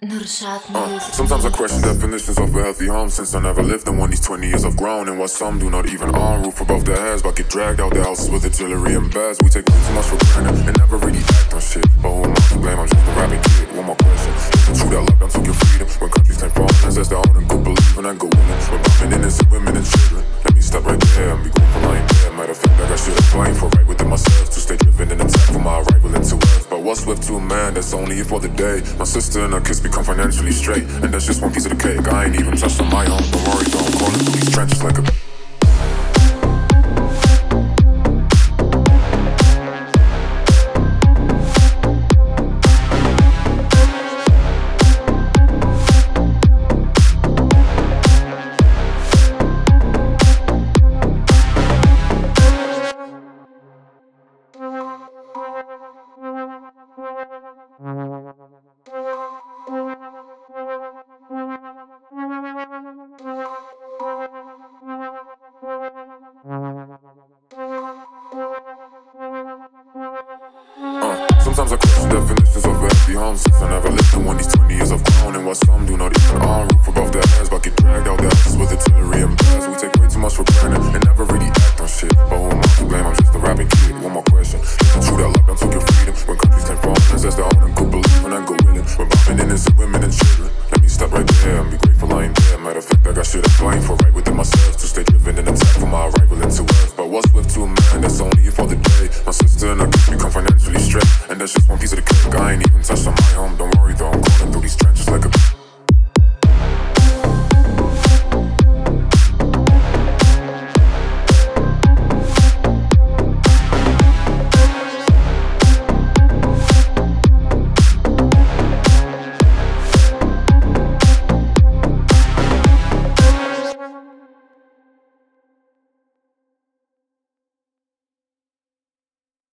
Nurshad Music. Sometimes I question definitions of a healthy home, since I never lived in one. These 20 years I've grown, and what some do not even own. Roof above their heads, but get dragged out their houses with artillery and bears. We take way too much for granted and never really act on shit. But who am I to blame? I'm just a rapping kid. One more question: is it true that lockdown took your freedom? When countries claim foreigners as their own and good believing and good women, we're bombing innocent women and children. Let me stop right there and be grateful I ain't there. Matter of fact, I got shit I'm fighting for right within myself to stay driven and attack for my arrival into earth. But what's left to a man that's only here for the day? My sister and her kids become financially straight, and that's just one piece of the cake. I ain't even touched on my own. Don't worry, don't call it through these trenches like a Sometimes I question definitions of a healthy home, since I never lived in one. These 20 years I've grown, and what some do not even own. Roof above their heads, but get dragged out their houses with artillery and bears. We take way too much for granted and never really act on shit. But who am I to blame? I'm just a rapping kid. One more question: is it true that lockdown took your freedom? When countries claim foreigners as their own and good believing and good willing, we're bombing innocent women and children. Let me stop right there and be grateful I ain't there. Matter of fact, I got shit I'm fighting for right within myself